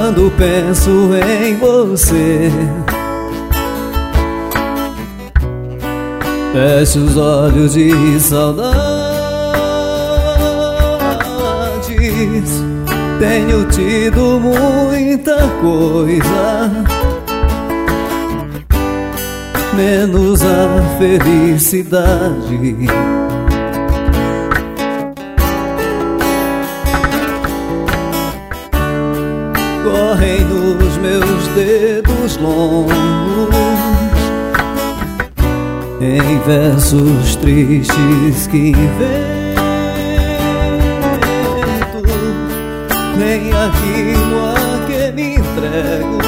quando penso em você. Fecho os olhos de saudades, tenho tido muita coisa, menos a felicidade. Correm nos meus dedos longos em versos tristes que invento, nem aquilo a que me entrego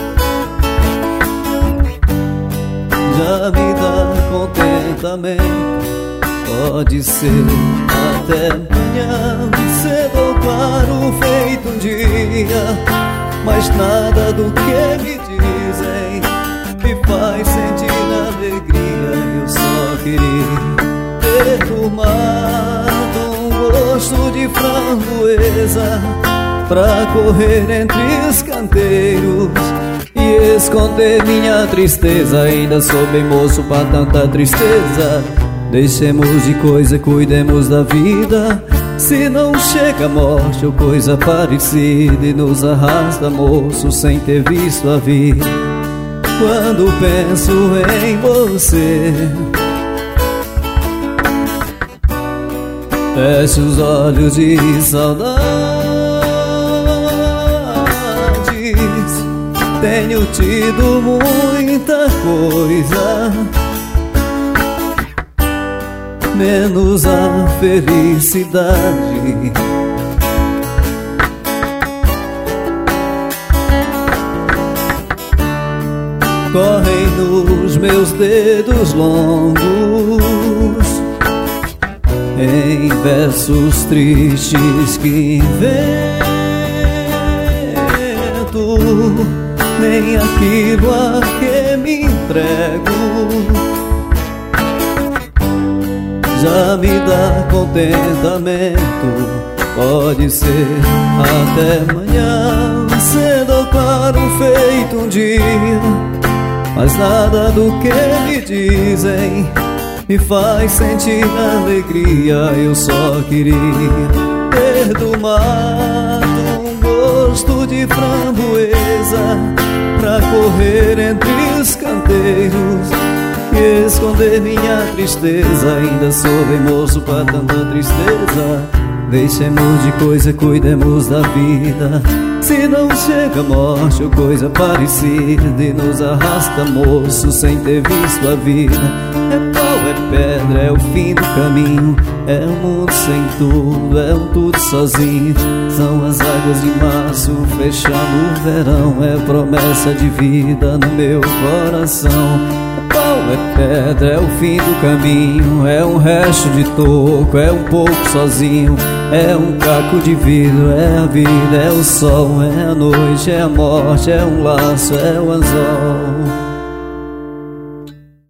já me dá contentamento. Pode ser até amanhã, cedo ou claro, feito um dia, mas nada do que me dizem me faz sentir alegria. Eu só queria ter tomado um gosto de framboesa pra correr entre os canteiros e esconder minha tristeza. Ainda sou bem moço pra tanta tristeza. Deixemos de coisa, cuidemos da vida. Se não chega a morte ou coisa parecida e nos arrasta, moço, sem ter visto a vida. Quando penso em você, fecho os olhos de saudades, tenho tido muita coisa, menos a felicidade. Correm nos meus dedos longos em versos tristes que invento, nem aquilo a que me entrego já me dá contentamento. Pode ser até amanhã, cedo ou claro, feito um dia, mas nada do que me dizem me faz sentir alegria. Eu só queria ter tomado um gosto de framboesa pra correr entre os canteiros e esconder minha tristeza. Ainda sou bem moço pra tanta tristeza. Deixemos de coisa, cuidemos da vida. Se não chega a morte ou coisa parecida e nos arrasta, moço, sem ter visto a vida. É pau, é pedra, é o fim do caminho, é um mundo sem tudo, é um tudo sozinho. São as águas de março fechando o verão, é promessa de vida no meu coração. É pedra, é o fim do caminho, é um resto de toco, é um pouco sozinho, é um caco de vidro, é a vida, é o sol, é a noite, é a morte, é um laço, é o anzol.